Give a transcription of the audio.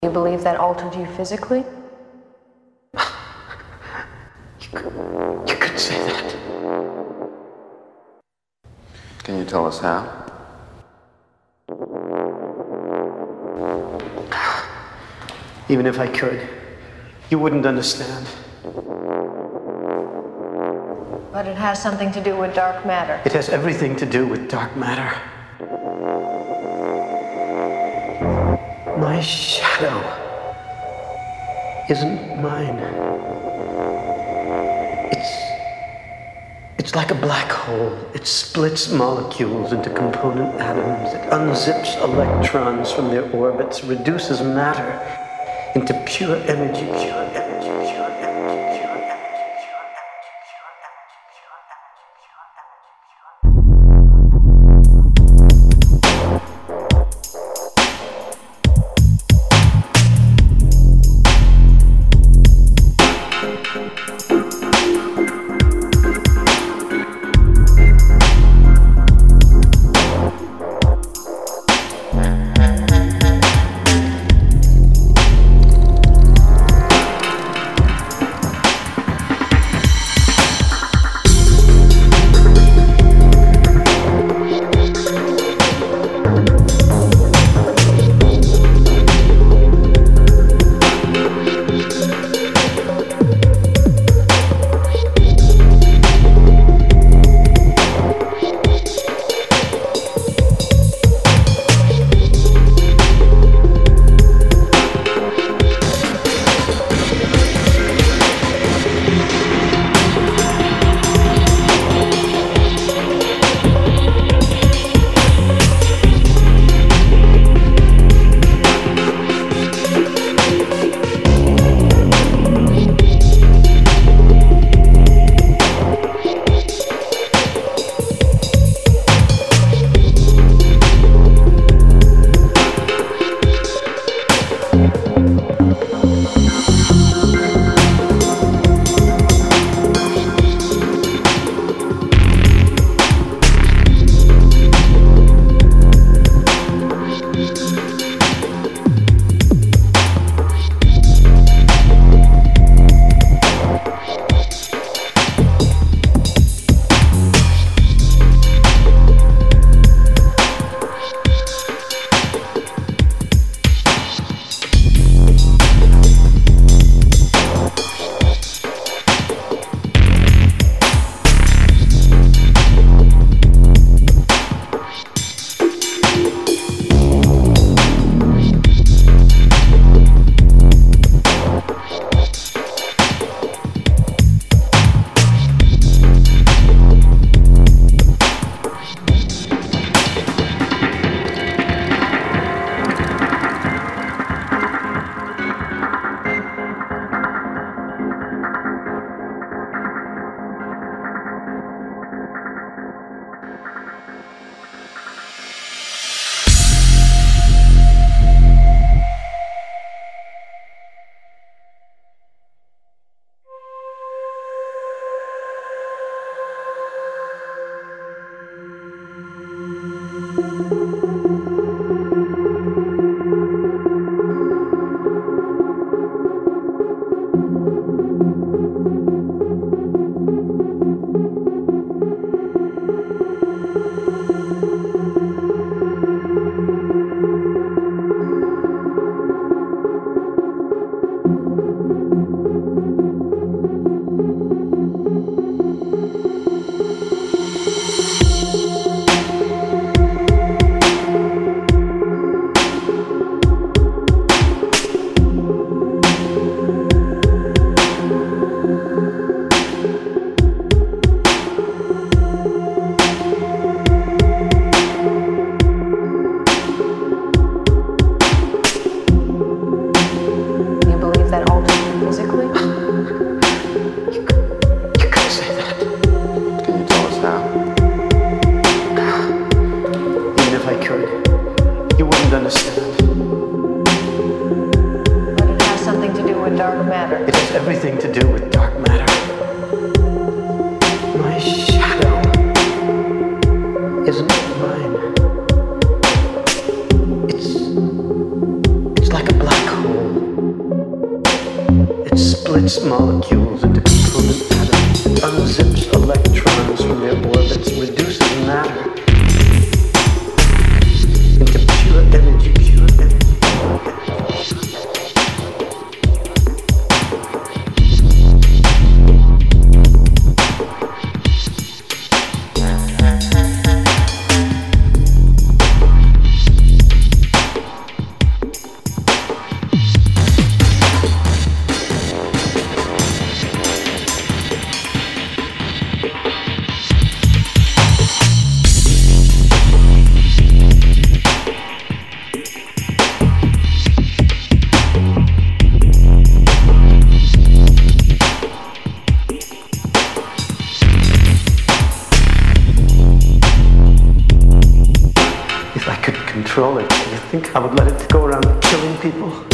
You believe that altered you physically? You could say that. Can you tell us how? Even if I could, you wouldn't understand. But it has something to do with dark matter. It has everything to do with dark matter. My shadow isn't mine. It's like a black hole. It splits molecules into component atoms. It unzips electrons from their orbits, reduces matter into pure energy, pure energy, pure energy, pure energy. matter. It has everything to do with dark matter. My shadow isn't mine. It's like a black hole. splits molecules into component atoms. It unzips electrons from their orbits, reduces matter into pure energy, pure energy. If I could control it, do you think I would let it go around killing people?